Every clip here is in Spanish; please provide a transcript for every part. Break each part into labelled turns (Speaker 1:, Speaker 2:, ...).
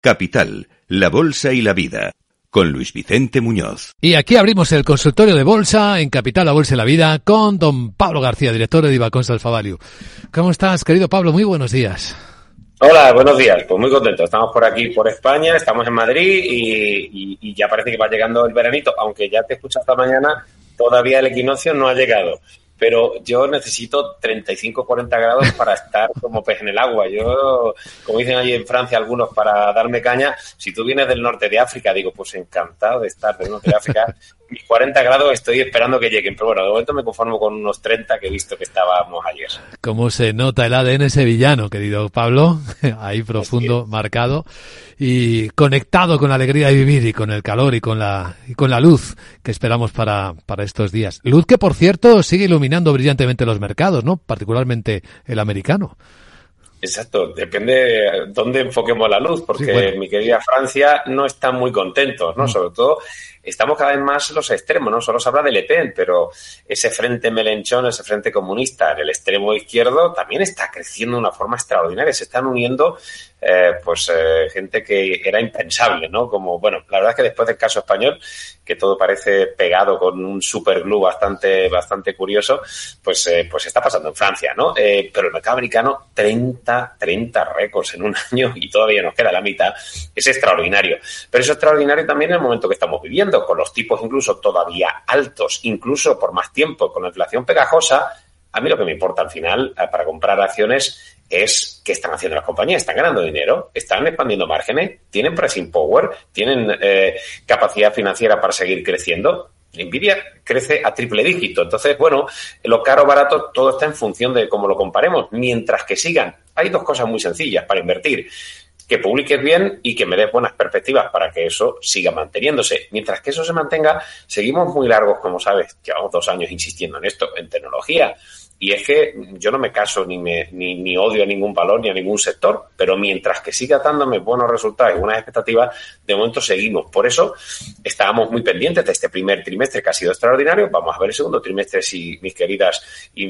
Speaker 1: Capital, la bolsa y la vida, con Luis Vicente Muñoz.
Speaker 2: Y aquí abrimos el consultorio de bolsa en Capital, la bolsa y la vida, con don Pablo García, director de Divaconsa Alfa Value. ¿Cómo estás, querido Pablo? Muy buenos días.
Speaker 3: Hola, buenos días. Pues muy contento. Estamos por aquí, por España, estamos en Madrid y ya parece que va llegando el veranito, aunque ya te he escuchado esta mañana, todavía el equinoccio no ha llegado. Pero yo necesito 35-40 grados para estar como pez en el agua. Yo, como dicen allí en Francia algunos, para darme caña, si tú vienes del norte de África, digo, pues encantado de estar del norte de África. Mis 40 grados estoy esperando que lleguen, pero bueno, de momento me conformo con unos 30 que he visto que estábamos ayer.
Speaker 2: ¿Cómo se nota el ADN sevillano, querido Pablo? Ahí profundo, marcado y conectado con la alegría de vivir y con el calor y con la luz que esperamos para estos días. Luz que, por cierto, sigue iluminando brillantemente los mercados, ¿no? Particularmente el americano.
Speaker 3: Exacto, depende dónde enfoquemos la luz, porque sí, bueno, mi querida Francia no está muy contentos, ¿no? Sobre todo, estamos cada vez más los extremos, ¿no? Solo se habla de Le Pen, pero ese frente melenchón, ese frente comunista en el extremo izquierdo también está creciendo de una forma extraordinaria. Se están uniendo gente que era impensable, ¿no? Como, bueno, la verdad es que después del caso español, que todo parece pegado con un superglue bastante curioso, pues está pasando en Francia, ¿no? Pero el mercado americano, 30 récords en un año y todavía nos queda la mitad. Es extraordinario. Pero es extraordinario también en el momento que estamos viviendo, con los tipos incluso todavía altos, incluso por más tiempo, con la inflación pegajosa. A mí lo que me importa al final para comprar acciones es qué están haciendo las compañías. Están ganando dinero, están expandiendo márgenes, tienen pricing power, tienen capacidad financiera para seguir creciendo. Nvidia crece a triple dígito. Entonces, bueno, lo caro o barato, todo está en función de cómo lo comparemos. Mientras que sigan, hay dos cosas muy sencillas para invertir: que publiques bien y que me des buenas perspectivas para que eso siga manteniéndose. Mientras que eso se mantenga, seguimos muy largos, como sabes, llevamos 2 años insistiendo en esto, en tecnología. Y es que yo no me caso ni odio a ningún valor ni a ningún sector, pero mientras que siga dándome buenos resultados y buenas expectativas, de momento seguimos. Por eso estábamos muy pendientes de este primer trimestre que ha sido extraordinario. Vamos a ver el segundo trimestre si mis queridas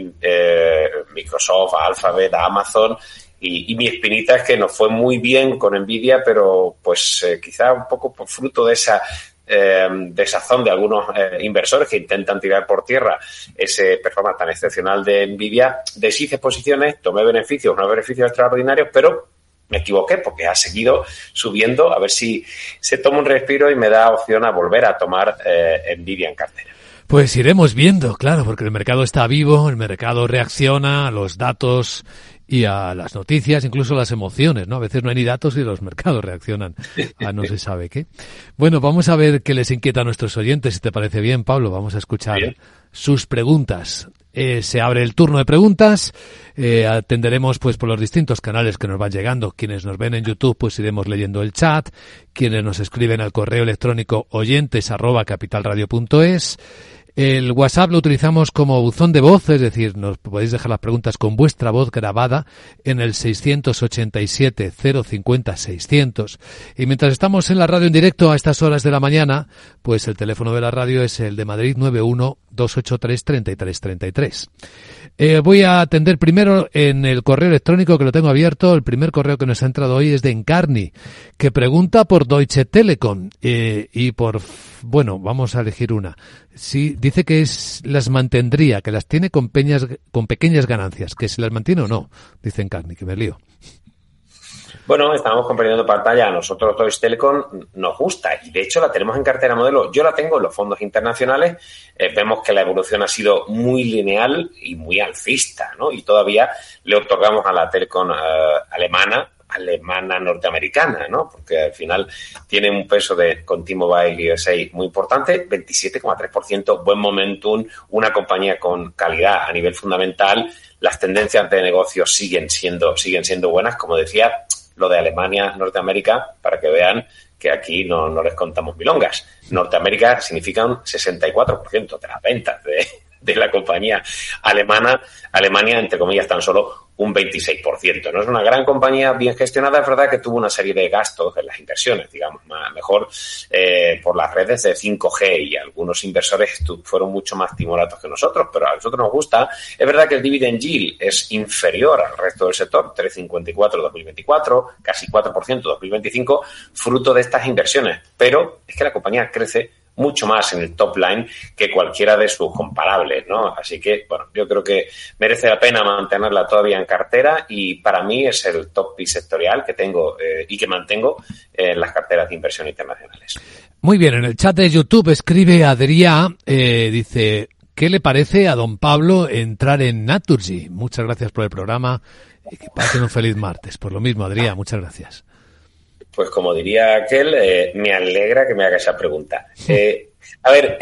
Speaker 3: Microsoft, Alphabet, Amazon. Y mi espinita es que nos fue muy bien con Nvidia, pero quizá un poco por fruto de esa desazón de algunos inversores que intentan tirar por tierra ese performance tan excepcional de Nvidia, deshice posiciones, tomé beneficios, unos beneficios extraordinarios, pero me equivoqué porque ha seguido subiendo. A ver si se toma un respiro y me da opción a volver a tomar Nvidia en cartera.
Speaker 2: Pues iremos viendo, claro, porque el mercado está vivo, el mercado reacciona a los datos y a las noticias, incluso a las emociones, ¿no? A veces no hay ni datos y los mercados reaccionan a no se sabe qué. Bueno, vamos a ver qué les inquieta a nuestros oyentes, si te parece bien, Pablo. Vamos a escuchar sus preguntas. Se abre el turno de preguntas, atenderemos pues por los distintos canales que nos van llegando. Quienes nos ven en YouTube, pues iremos leyendo el chat. Quienes nos escriben al correo electrónico oyentes@capitalradio.es. El WhatsApp lo utilizamos como buzón de voz, es decir, nos podéis dejar las preguntas con vuestra voz grabada en el 687 050 600. Y mientras estamos en la radio en directo a estas horas de la mañana, pues el teléfono de la radio es el de Madrid 91-283-3333. Voy a atender primero en el correo electrónico que lo tengo abierto. El primer correo que nos ha entrado hoy es de Encarni, que pregunta por Deutsche Telekom y vamos a elegir una. Sí, dice que las mantendría, que las tiene con pequeñas ganancias, que se las mantiene o no, dice Encarni, que me lío.
Speaker 3: Bueno, estamos compartiendo pantalla. A nosotros Deutsche Telekom nos gusta y de hecho la tenemos en cartera modelo. Yo la tengo en los fondos internacionales. Vemos que la evolución ha sido muy lineal y muy alcista, ¿no? Y todavía le otorgamos a la Telekom alemana norteamericana, ¿no? Porque al final tiene un peso con T-Mobile USA muy importante, 27,3%, buen momentum, una compañía con calidad a nivel fundamental. Las tendencias de negocio siguen siendo buenas, como decía. Lo de Alemania, Norteamérica, para que vean que aquí no les contamos milongas. Norteamérica significa un 64% de las ventas de la compañía alemana. Alemania, entre comillas, tan solo un 26%. No es una gran compañía bien gestionada, es verdad que tuvo una serie de gastos en las inversiones, digamos, mejor por las redes de 5G, y algunos inversores fueron mucho más timoratos que nosotros, pero a nosotros nos gusta. Es verdad que el dividend yield es inferior al resto del sector, 3,54 2024, casi 4% 2025, fruto de estas inversiones, pero es que la compañía crece mucho más en el top line que cualquiera de sus comparables, ¿no? Así que, bueno, yo creo que merece la pena mantenerla todavía en cartera, y para mí es el top bisectorial que tengo y que mantengo en las carteras de inversión internacionales.
Speaker 2: Muy bien, en el chat de YouTube escribe Adrià, dice, ¿qué le parece a don Pablo entrar en Naturgy? Muchas gracias por el programa y que pasen un feliz martes. Por lo mismo, Adrià, muchas gracias.
Speaker 3: Pues como diría aquel, me alegra que me haga esa pregunta. A ver,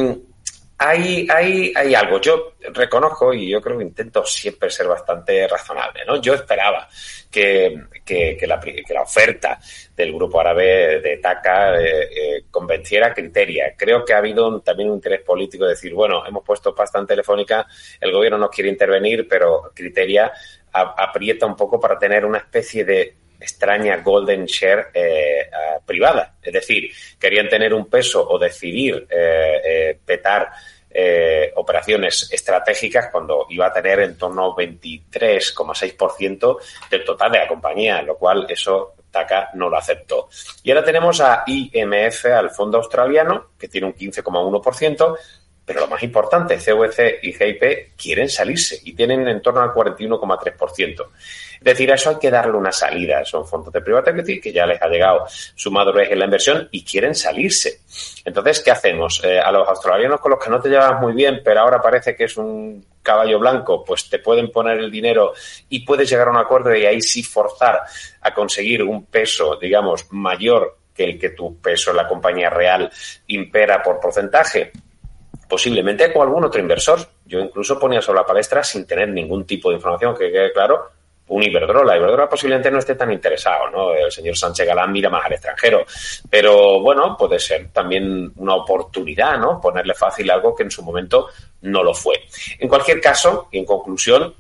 Speaker 3: hay algo. Yo reconozco, y yo creo que intento siempre ser bastante razonable, ¿no? Yo esperaba que la oferta del grupo árabe de TAQA convenciera a Criteria. Creo que ha habido también un interés político de decir, bueno, hemos puesto pasta en Telefónica, el gobierno no quiere intervenir, pero Criteria aprieta un poco para tener una especie de extraña golden share privada. Es decir, querían tener un peso o decidir petar operaciones estratégicas cuando iba a tener en torno a 23,6% del total de la compañía, lo cual eso TAQA no lo aceptó. Y ahora tenemos a IMF, al fondo australiano, que tiene un 15,1%, pero lo más importante, CVC y GIP quieren salirse y tienen en torno al 41,3%. Es decir, a eso hay que darle una salida. Son fondos de private equity que ya les ha llegado su madurez en la inversión y quieren salirse. Entonces, ¿qué hacemos? A los australianos con los que no te llevas muy bien, pero ahora parece que es un caballo blanco, pues te pueden poner el dinero y puedes llegar a un acuerdo y ahí sí forzar a conseguir un peso, digamos, mayor que el que tu peso en la compañía real impera por porcentaje. Posiblemente con algún otro inversor. Yo incluso ponía sobre la palestra, sin tener ningún tipo de información, que quede claro, un Iberdrola. Iberdrola posiblemente no esté tan interesado, ¿no? El señor Sánchez Galán mira más al extranjero. Pero, bueno, puede ser también una oportunidad, ¿no? Ponerle fácil algo que en su momento no lo fue. En cualquier caso, y en conclusión,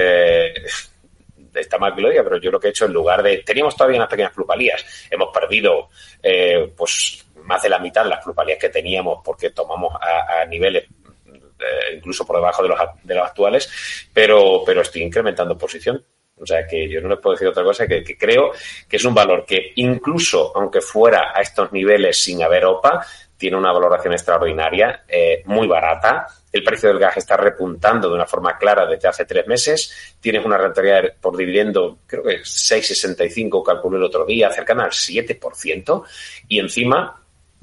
Speaker 3: está mal que lo diga, pero yo lo que he hecho en lugar de... Teníamos todavía unas pequeñas plusvalías. Hemos perdido, pues, más de la mitad de las plusvalías que teníamos porque tomamos a niveles incluso por debajo de los actuales, pero estoy incrementando posición. O sea que yo no les puedo decir otra cosa que creo que es un valor que incluso aunque fuera a estos niveles sin haber OPA, tiene una valoración extraordinaria, muy barata. El precio del gas está repuntando de una forma clara desde hace 3 meses. Tienes una rentabilidad por dividendo, creo que 6,65, calculé el otro día, cercana al 7%. Y encima,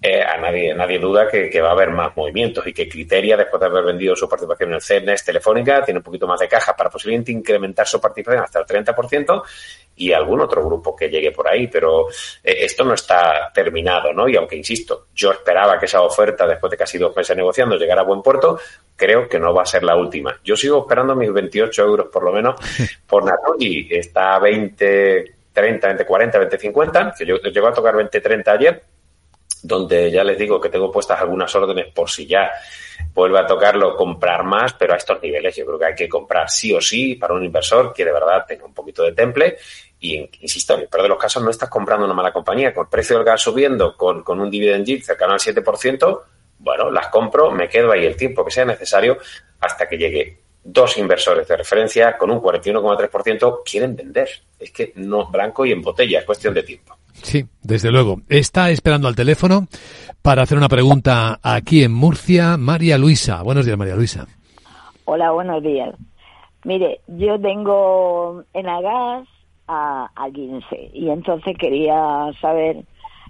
Speaker 3: nadie duda que va a haber más movimientos y que Criteria, después de haber vendido su participación en el CNES Telefónica, tiene un poquito más de caja para posiblemente incrementar su participación hasta el 30% y algún otro grupo que llegue por ahí. Pero esto no está terminado, ¿no? Y aunque, insisto, yo esperaba que esa oferta, después de casi 2 meses negociando, llegara a buen puerto, creo que no va a ser la última. Yo sigo esperando mis 28 euros por lo menos por Naturgy. Está a 20, 30, 20, 40, 20, 50, que yo llegó a tocar 20, 30 ayer, donde ya les digo que tengo puestas algunas órdenes por si ya vuelve a tocarlo, comprar más, pero a estos niveles yo creo que hay que comprar sí o sí para un inversor que de verdad tenga un poquito de temple. Y, insisto, en el peor de los casos no estás comprando una mala compañía. Con el precio del gas subiendo, con un dividend yield cercano al 7%, bueno, las compro, me quedo ahí el tiempo que sea necesario hasta que llegue. 2 inversores de referencia con un 41,3% quieren vender. Es que no, blanco y en botella, es cuestión de tiempo.
Speaker 2: Sí, desde luego. Está esperando al teléfono para hacer una pregunta aquí en Murcia, María Luisa. Buenos días, María Luisa.
Speaker 4: Hola, buenos días. Mire, yo tengo en Agas a 15 y entonces quería saber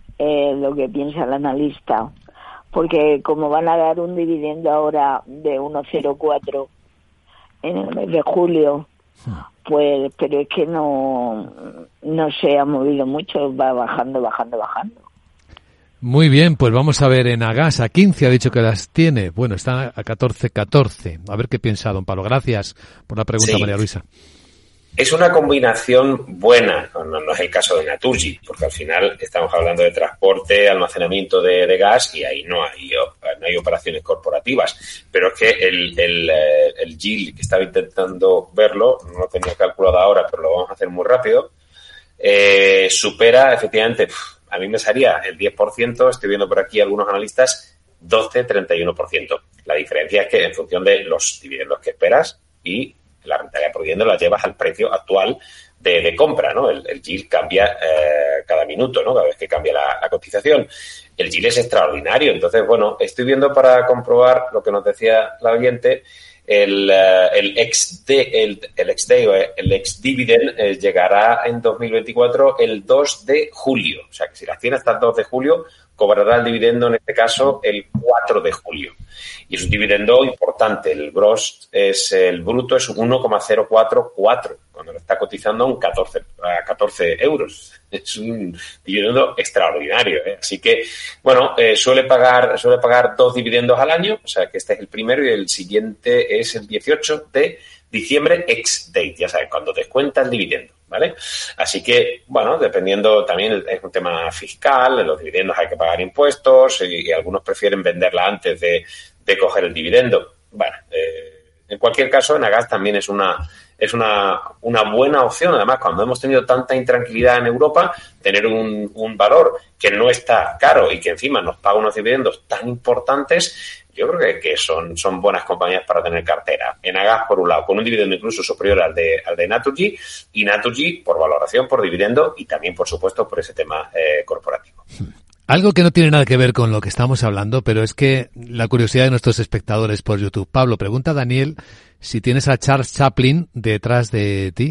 Speaker 4: lo que piensa el analista, porque como van a dar un dividendo ahora de 1,04 en el mes de julio, pues, pero es que no se ha movido mucho, va bajando.
Speaker 2: Muy bien, pues vamos a ver en Agas, a 15 ha dicho que las tiene. Bueno, está a 14. A ver qué piensa don Pablo. Gracias por la pregunta, sí. María Luisa.
Speaker 3: Es una combinación buena, no es el caso de Naturgy, porque al final estamos hablando de transporte, almacenamiento de gas y ahí no hay hay operaciones corporativas. Pero es que el yield, que estaba intentando verlo, no lo tenía calculado ahora, pero lo vamos a hacer muy rápido, supera, efectivamente, a mí me salía el 10%, estoy viendo por aquí algunos analistas, 12-31%. La diferencia es que en función de los dividendos que esperas y la rentabilidad por dividendo la llevas al precio actual de compra, ¿no? El yield cambia cada minuto, ¿no? Cada vez que cambia la cotización. El yield es extraordinario. Entonces, bueno, estoy viendo para comprobar lo que nos decía la oyente, el ex-dividend llegará en 2024 el 2 de julio. O sea, que si las tiene hasta el 2 de julio, cobrará el dividendo, en este caso, el 4 de julio. Y es un dividendo importante. El bruto es 1,044, cuando lo está cotizando a 14 euros. Es un dividendo extraordinario, ¿eh? Así que, bueno, suele pagar 2 dividendos al año, o sea que este es el primero y el siguiente es el 18 de diciembre, ex-date, ya sabes, cuando descuenta el dividendo, ¿vale? Así que, bueno, dependiendo, también es un tema fiscal, en los dividendos hay que pagar impuestos y algunos prefieren venderla antes de coger el dividendo. Bueno, en cualquier caso, Enagás también es una buena opción. Además, cuando hemos tenido tanta intranquilidad en Europa, tener un valor que no está caro y que encima nos paga unos dividendos tan importantes, yo creo que son buenas compañías para tener cartera. Enagás, por un lado, con un dividendo incluso superior al de Naturgy, y Naturgy por valoración, por dividendo y también, por supuesto, por ese tema corporativo.
Speaker 2: Algo que no tiene nada que ver con lo que estamos hablando, pero es que la curiosidad de nuestros espectadores por YouTube. Pablo, pregunta a Daniel si tienes a Charles Chaplin detrás de ti.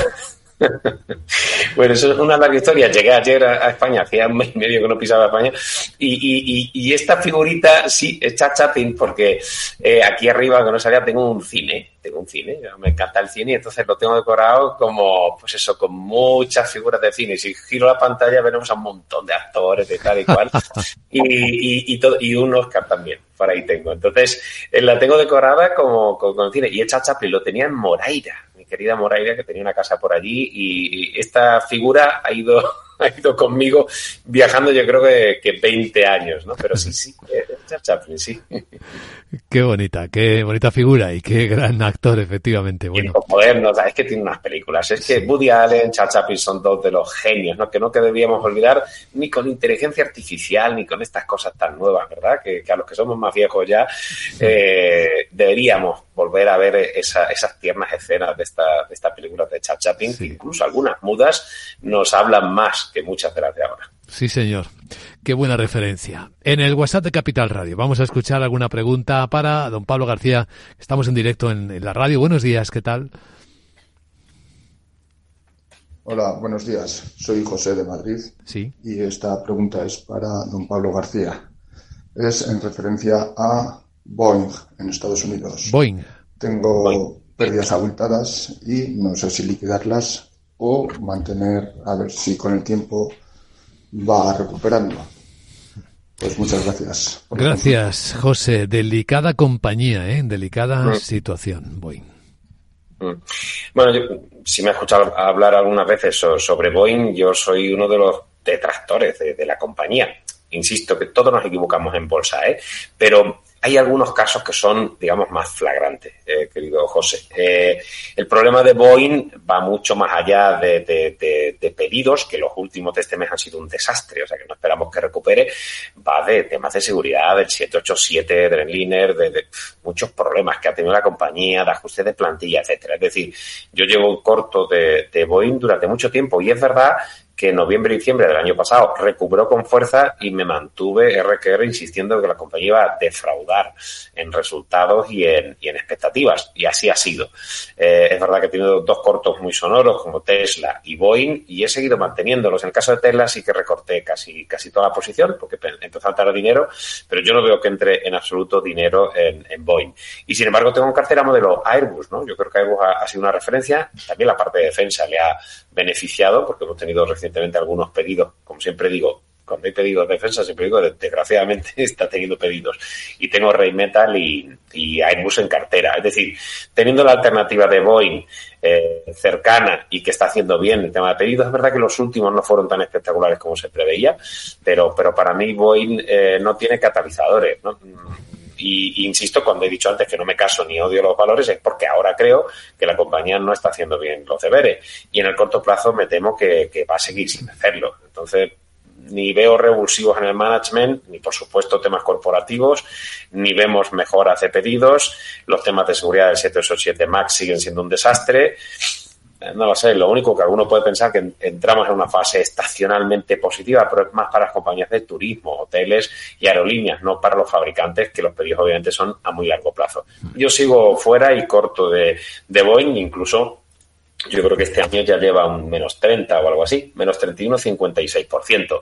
Speaker 3: Bueno, eso es una larga historia. Llegué ayer a España, hacía un mes y medio que no pisaba España, y esta figurita sí es Charles Chaplin, porque aquí arriba, que no sabía, tengo un cine, me encanta el cine, y entonces lo tengo decorado como, pues eso, con muchas figuras de cine. Si giro la pantalla veremos a un montón de actores de tal y cual, y un Oscar también, por ahí tengo. Entonces, la tengo decorada como con cine, y el Charles Chaplin lo tenía en Moraira, querida Moraira, que tenía una casa por allí, y esta figura ha ido conmigo viajando, yo creo que 20 años, ¿no? Pero sí, Charles Chaplin, sí.
Speaker 2: Qué bonita figura y qué gran actor, efectivamente. Bueno.
Speaker 3: Tiempos modernos, es que tiene unas películas. Es que Woody Allen, Charles Chaplin son dos de los genios, ¿no? Que no debíamos olvidar ni con inteligencia artificial, ni con estas cosas tan nuevas, ¿verdad? Que a los que somos más viejos ya deberíamos volver a ver esas tiernas escenas de esta película de Charles Chaplin, sí, que incluso algunas mudas nos hablan más que muchas de las de ahora.
Speaker 2: Sí, señor. Qué buena referencia. En el WhatsApp de Capital Radio vamos a escuchar alguna pregunta para don Pablo García. Estamos en directo en la radio. Buenos días, ¿qué tal?
Speaker 5: Hola, buenos días. Soy José de Madrid.
Speaker 2: Sí.
Speaker 5: Y esta pregunta es para don Pablo García. Es en referencia a Boeing en Estados Unidos.
Speaker 2: Boeing.
Speaker 5: Tengo pérdidas abultadas y no sé si liquidarlas o mantener, a ver si con el tiempo va recuperando. Pues muchas gracias.
Speaker 2: Gracias, José. Delicada compañía, delicada situación, Boeing.
Speaker 3: Bueno, si me has escuchado hablar algunas veces sobre Boeing, yo soy uno de los detractores de la compañía. Insisto que todos nos equivocamos en bolsa, pero hay algunos casos que son, digamos, más flagrantes, querido José. El problema de Boeing va mucho más allá de pedidos, que los últimos de este mes han sido un desastre, o sea que no esperamos que recupere. Va de temas de seguridad, del 787, Dreamliner, de muchos problemas que ha tenido la compañía, de ajuste de plantilla, etcétera. Es decir, yo llevo corto de Boeing durante mucho tiempo, y es verdad que en noviembre y diciembre del año pasado recuperó con fuerza y me mantuve RQR insistiendo en que la compañía iba a defraudar en resultados y en expectativas, y así ha sido. Es verdad que he tenido dos cortos muy sonoros como Tesla y Boeing, y he seguido manteniéndolos. En el caso de Tesla sí que recorté casi toda la posición porque empezó a entrar dinero, pero yo no veo que entre en absoluto dinero en Boeing. Y sin embargo tengo en cartera modelo Airbus, ¿no? Yo creo que Airbus ha sido una referencia. También la parte de defensa le ha beneficiado porque hemos tenido recientemente algunos pedidos, como siempre digo, cuando hay pedidos de defensa, siempre digo, desgraciadamente está teniendo pedidos. Y tengo Rheinmetall y Airbus en cartera. Es decir, teniendo la alternativa de Boeing cercana y que está haciendo bien el tema de pedidos, es verdad que los últimos no fueron tan espectaculares como se preveía, pero para mí Boeing no tiene catalizadores, ¿no? Y insisto, cuando he dicho antes que no me caso ni odio los valores, es porque ahora creo que la compañía no está haciendo bien los deberes. Y en el corto plazo me temo que va a seguir sin hacerlo. Entonces, ni veo revulsivos en el management, ni por supuesto temas corporativos, ni vemos mejoras de pedidos. Los temas de seguridad del 787 MAX siguen siendo un desastre. No lo sé, lo único que alguno puede pensar que entramos en una fase estacionalmente positiva, pero es más para las compañías de turismo, hoteles y aerolíneas, no para los fabricantes, que los pedidos obviamente son a muy largo plazo. Yo sigo fuera y corto de Boeing, incluso yo creo que este año ya lleva un menos 30 o algo así, menos 31,56%.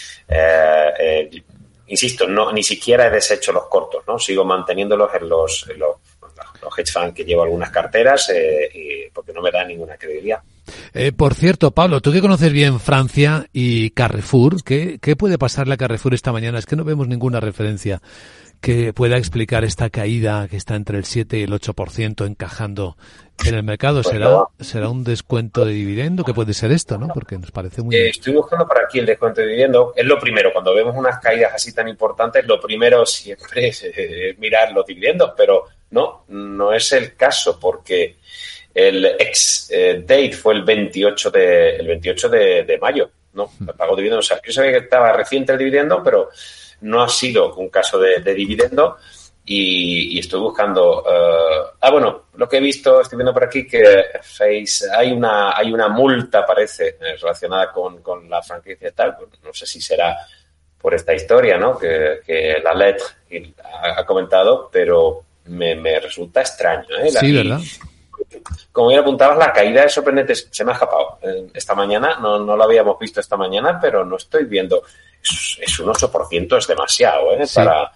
Speaker 3: Insisto, no, ni siquiera he deshecho los cortos, ¿no? Sigo manteniéndolos en los hedge funds que llevo algunas carteras, porque no me da ninguna credibilidad.
Speaker 2: Por cierto, Pablo, tú que conoces bien Francia y Carrefour, ¿qué puede pasarle a Carrefour esta mañana? Es que no vemos ninguna referencia que pueda explicar esta caída que está entre el 7 y el 8% encajando en el mercado. Pues ¿Será un descuento de dividendo? ¿Qué puede ser esto, no? Porque nos parece muy...
Speaker 3: Estoy buscando por aquí el descuento de dividendo. Es lo primero. Cuando vemos unas caídas así tan importantes, lo primero siempre es mirar los dividendos, pero no es el caso, porque el ex-date fue el 28 de mayo, ¿no? El pago de dividendo. O sea, yo sabía que estaba reciente el dividendo, pero no ha sido un caso de dividendo, y estoy buscando... bueno, lo que he visto, estoy viendo por aquí que hay una multa, parece, relacionada con la franquicia y tal. No sé si será por esta historia, ¿no? Que la LED ha comentado, pero me resulta extraño, ¿eh?
Speaker 2: Sí, ¿verdad?
Speaker 3: Como bien apuntabas, la caída es sorprendente. Se me ha escapado esta mañana, no lo habíamos visto esta mañana, pero no estoy viendo. Es un 8%, es demasiado, ¿eh? Sí. Para...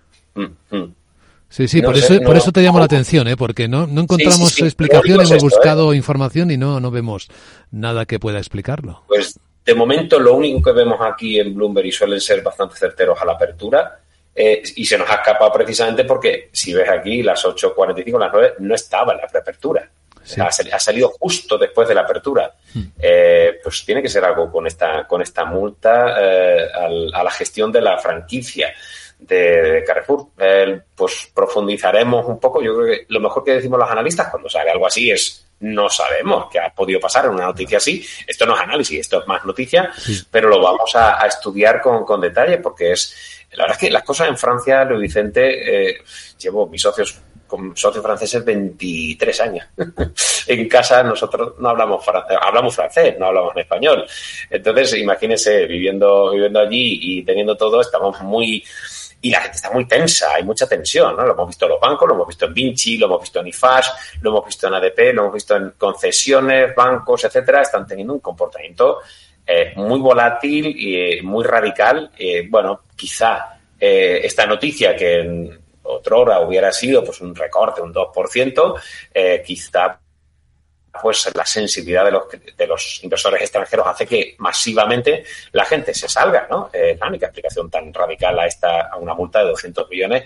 Speaker 2: Sí, por eso te llamo la atención, ¿eh? Porque no encontramos explicación, hemos buscado información y no vemos nada que pueda explicarlo.
Speaker 3: Pues de momento lo único que vemos aquí en Bloomberg, y suelen ser bastante certeros a la apertura, y se nos ha escapado precisamente porque si ves aquí las 8:45, las 9, no estaba en la preapertura. Sí. Ha salido justo después de la apertura. Pues tiene que ser algo con esta multa a la gestión de la franquicia de Carrefour. Pues profundizaremos un poco. Yo creo que lo mejor que decimos los analistas cuando sale algo así es: no sabemos qué ha podido pasar en una noticia así. Esto no es análisis, esto es más noticia, pero lo vamos a estudiar con detalle, porque la verdad es que las cosas en Francia, Luis Vicente, llevo mis socios franceses 23 años. En casa nosotros no hablamos francés, no hablamos en español. Entonces, imagínese, viviendo allí y teniendo todo, estamos muy... Y la gente está muy tensa, hay mucha tensión, ¿no? Lo hemos visto en los bancos, lo hemos visto en Vinci, lo hemos visto en IFAS, lo hemos visto en ADP, lo hemos visto en concesiones, bancos, etcétera. Están teniendo un comportamiento muy volátil y muy radical. Bueno, quizá esta noticia que en otrora hubiera sido pues un recorte, un 2%, quizá pues la sensibilidad de los inversores extranjeros hace que masivamente la gente se salga, ¿no? La única explicación tan radical a una multa de 200 millones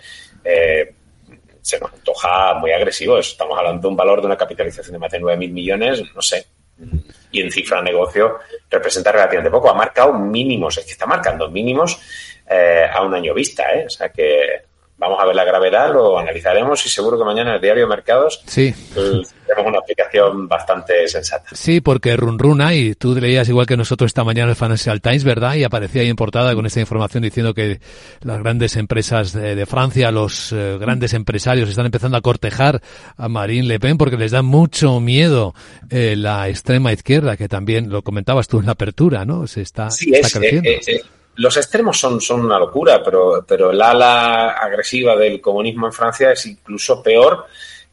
Speaker 3: se nos antoja muy agresivo. Estamos hablando de un valor de una capitalización de más de 9.000 millones, no sé, y en cifra de negocio representa relativamente poco. Ha marcado mínimos, es que está marcando mínimos a un año vista, ¿eh? O sea que vamos a ver la gravedad, lo analizaremos y seguro que mañana en el diario Mercados tenemos una aplicación bastante sensata.
Speaker 2: Sí, porque run hay. Tú leías igual que nosotros esta mañana el Financial Times, ¿verdad? Y aparecía ahí en portada con esta información diciendo que las grandes empresas de Francia, los grandes empresarios están empezando a cortejar a Marine Le Pen porque les da mucho miedo la extrema izquierda, que también lo comentabas tú en la apertura, ¿no? Está creciendo.
Speaker 3: Los extremos son una locura, pero el ala agresiva del comunismo en Francia es incluso peor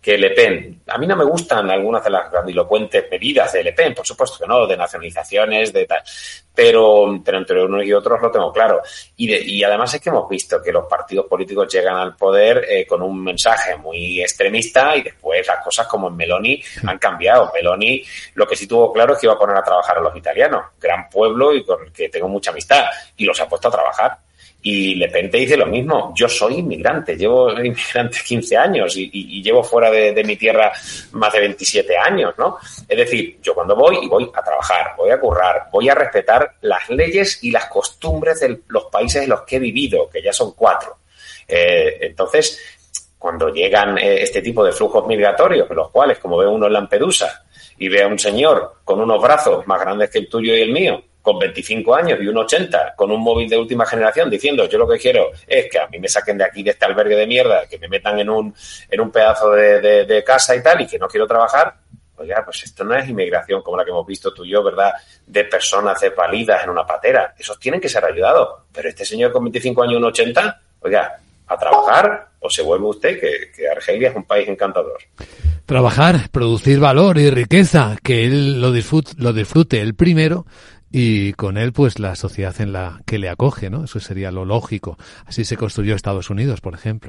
Speaker 3: que Le Pen, a mí no me gustan algunas de las grandilocuentes medidas de Le Pen, por supuesto que no, de nacionalizaciones, de tal, pero entre unos y otros lo tengo claro. Y además es que hemos visto que los partidos políticos llegan al poder con un mensaje muy extremista y después las cosas como en Meloni han cambiado. Meloni lo que sí tuvo claro es que iba a poner a trabajar a los italianos, gran pueblo y con el que tengo mucha amistad, y los ha puesto a trabajar. Y Le Pen te dice lo mismo. Yo soy inmigrante, llevo inmigrante 15 años y llevo fuera de mi tierra más de 27 años, ¿no? Es decir, yo cuando voy a trabajar, voy a currar, voy a respetar las leyes y las costumbres de los países en los que he vivido, que ya son 4. Entonces, cuando llegan este tipo de flujos migratorios, en los cuales, como ve uno en Lampedusa, y ve a un señor con unos brazos más grandes que el tuyo y el mío, con 25 años y un 80, con un móvil de última generación, diciendo yo lo que quiero es que a mí me saquen de aquí, de este albergue de mierda, que me metan en un pedazo de casa y tal, y que no quiero trabajar, oiga, pues esto no es inmigración como la que hemos visto tú y yo, ¿verdad? De personas desvalidas en una patera. Esos tienen que ser ayudados. Pero este señor con 25 años y un 80, oiga, a trabajar o se vuelve usted, que Argelia es un país encantador.
Speaker 2: Trabajar, producir valor y riqueza, que él lo disfrute él primero, y con él pues la sociedad en la que le acoge, ¿no? Eso sería lo lógico. Así se construyó Estados Unidos, por ejemplo.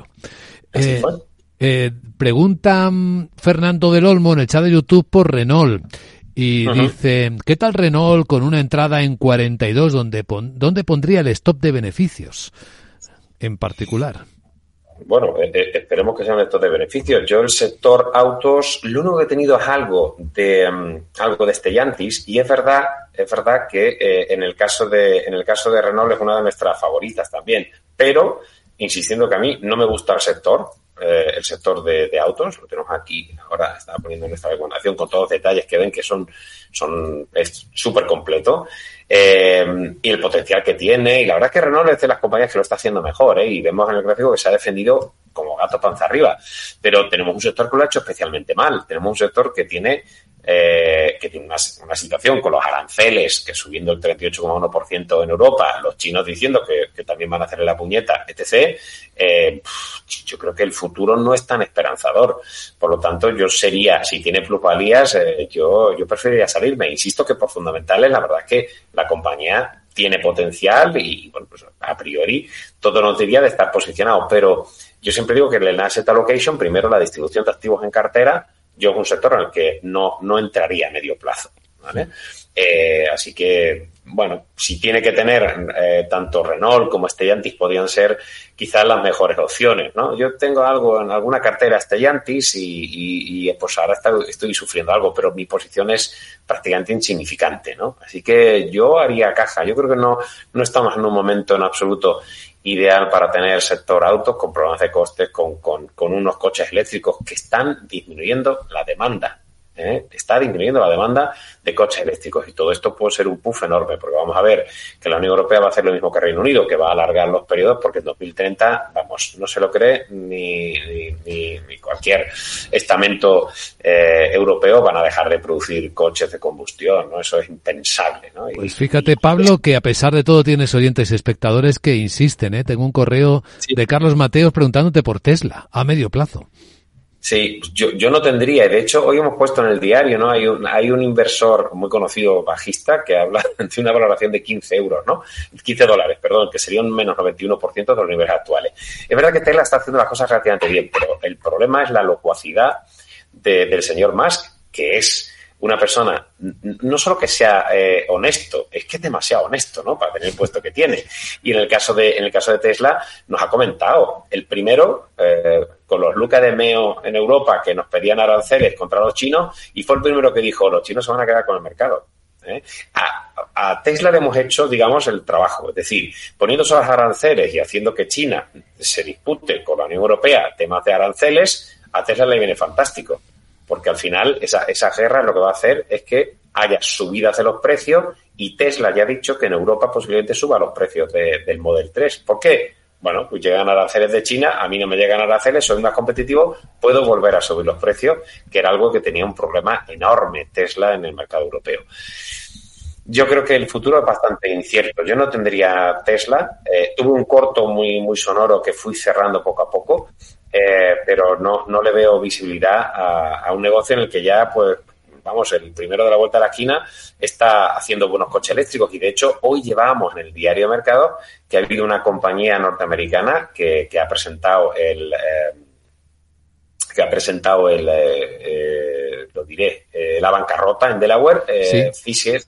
Speaker 2: Pregunta Fernando del Olmo en el chat de YouTube por Renault y dice, ¿qué tal Renault con una entrada en 42 donde pondría el stop de beneficios en particular?
Speaker 3: Bueno, esperemos que sea un sector de beneficios. Yo el sector autos, lo único que he tenido es algo de Stellantis, y es verdad que en el caso de Renault es una de nuestras favoritas también, pero insistiendo que a mí no me gusta el sector de autos, lo tenemos aquí, ahora estaba poniendo en esta recomendación con todos los detalles que ven que es súper completo, y el potencial que tiene, y la verdad es que Renault es de las compañías que lo está haciendo mejor, y vemos en el gráfico que se ha defendido como gato panza arriba, pero tenemos un sector que lo ha hecho especialmente mal, tenemos un sector que tiene una situación con los aranceles que subiendo el 38,1% en Europa, los chinos diciendo que también van a hacerle la puñeta, etc. Yo creo que el futuro no es tan esperanzador. Por lo tanto, yo sería, si tiene plusvalías, yo preferiría salirme. Insisto que por fundamentales, la verdad es que la compañía tiene potencial y, bueno, pues a priori todo nos diría de estar posicionado. Pero yo siempre digo que en el asset allocation, primero la distribución de activos en cartera, yo es un sector en el que no entraría a medio plazo, ¿vale? Así que, bueno, si tiene que tener tanto Renault como Stellantis podrían ser quizás las mejores opciones, ¿no? Yo tengo algo en alguna cartera Stellantis y pues ahora estoy sufriendo algo, pero mi posición es prácticamente insignificante, ¿no? Así que yo haría caja. Yo creo que no estamos en un momento en absoluto ideal para tener sector autos con problemas de costes, con unos coches eléctricos que están disminuyendo la demanda. Está disminuyendo la demanda de coches eléctricos y todo esto puede ser un puff enorme, porque vamos a ver que la Unión Europea va a hacer lo mismo que Reino Unido, que va a alargar los periodos, porque en 2030, vamos, no se lo cree ni cualquier estamento europeo, van a dejar de producir coches de combustión, ¿no? Eso es impensable, ¿no?
Speaker 2: Pues fíjate, Pablo, que a pesar de todo tienes oyentes y espectadores que insisten, Tengo un correo de Carlos Mateos preguntándote por Tesla a medio plazo.
Speaker 3: Sí, yo no tendría, y de hecho hoy hemos puesto en el diario, ¿no? Hay un inversor muy conocido bajista que habla de una valoración de 15 euros, ¿no? $15, perdón, que sería un menos 91% de los niveles actuales. Es verdad que Tesla está haciendo las cosas relativamente bien, pero el problema es la locuacidad del señor Musk, que es una persona, no solo que sea honesto, es que es demasiado honesto, ¿no? Para tener el puesto que tiene. Y en el caso de Tesla, nos ha comentado, el primero, con los Luca de Meo en Europa, que nos pedían aranceles contra los chinos, y fue el primero que dijo, los chinos se van a quedar con el mercado. A Tesla le hemos hecho, digamos, el trabajo, es decir, poniendo esos aranceles y haciendo que China se dispute con la Unión Europea temas de aranceles, a Tesla le viene fantástico. Porque al final esa guerra lo que va a hacer es que haya subidas de los precios y Tesla ya ha dicho que en Europa posiblemente suba los precios del Model 3. ¿Por qué? Bueno, pues llegan aranceles de China, a mí no me llegan aranceles, soy más competitivo, puedo volver a subir los precios, que era algo que tenía un problema enorme Tesla en el mercado europeo. yo creo que el futuro es bastante incierto. Yo no tendría Tesla. Tuve un corto muy, muy sonoro que fui cerrando poco a poco, pero no le veo visibilidad a un negocio en el que ya, pues, vamos, el primero de la vuelta a la esquina está haciendo buenos coches eléctricos. Y, de hecho, hoy llevábamos en el diario Mercado que ha habido una compañía norteamericana que ha presentado la bancarrota en Delaware, Fisker,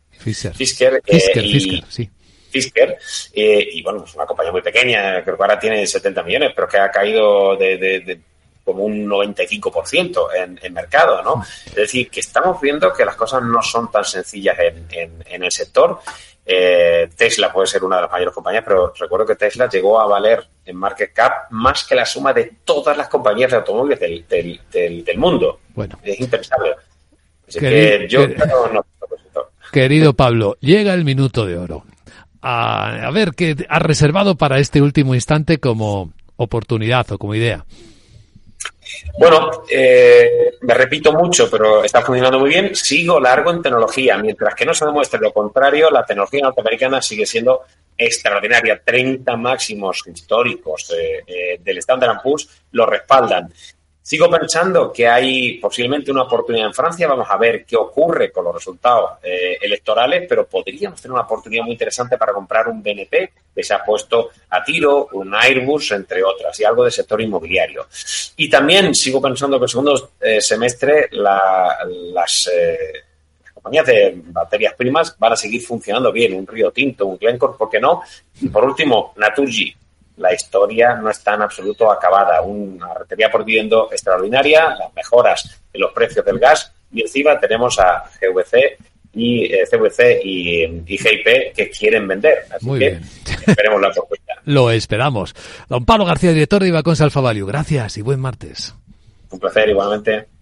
Speaker 2: sí.
Speaker 3: Fisker, y bueno, es una compañía muy pequeña, creo que ahora tiene 70 millones, pero que ha caído de como un 95% en mercado, ¿no? Es decir, que estamos viendo que las cosas no son tan sencillas en el sector. Tesla puede ser una de las mayores compañías, pero recuerdo que Tesla llegó a valer en market cap más que la suma de todas las compañías de automóviles del mundo.
Speaker 2: Bueno.
Speaker 3: Es impensable. Así que yo no.
Speaker 2: Querido Pablo, llega el minuto de oro. A ver, ¿qué has reservado para este último instante como oportunidad o como idea?
Speaker 3: Bueno, me repito mucho, pero está funcionando muy bien. Sigo largo en tecnología. Mientras que no se demuestre lo contrario, la tecnología norteamericana sigue siendo extraordinaria. 30 máximos históricos del Standard & Poor's lo respaldan. Sigo pensando que hay posiblemente una oportunidad en Francia. Vamos a ver qué ocurre con los resultados electorales, pero podríamos tener una oportunidad muy interesante para comprar un BNP que se ha puesto a tiro, un Airbus, entre otras, y algo del sector inmobiliario. Y también sigo pensando que el segundo semestre las compañías de materias primas van a seguir funcionando bien. Un Río Tinto, un Glencore, ¿por qué no? Y por último, Naturgy. La historia no está en absoluto acabada. Una rentabilidad por dividendo extraordinaria, las mejoras en los precios del gas, y encima tenemos a CVC y GIP que quieren vender. Así
Speaker 2: muy
Speaker 3: que
Speaker 2: bien.
Speaker 3: Esperemos la propuesta.
Speaker 2: Lo esperamos. Don Pablo García, director de Ibaconsa Alfa Value. Gracias y buen martes.
Speaker 3: Un placer, igualmente.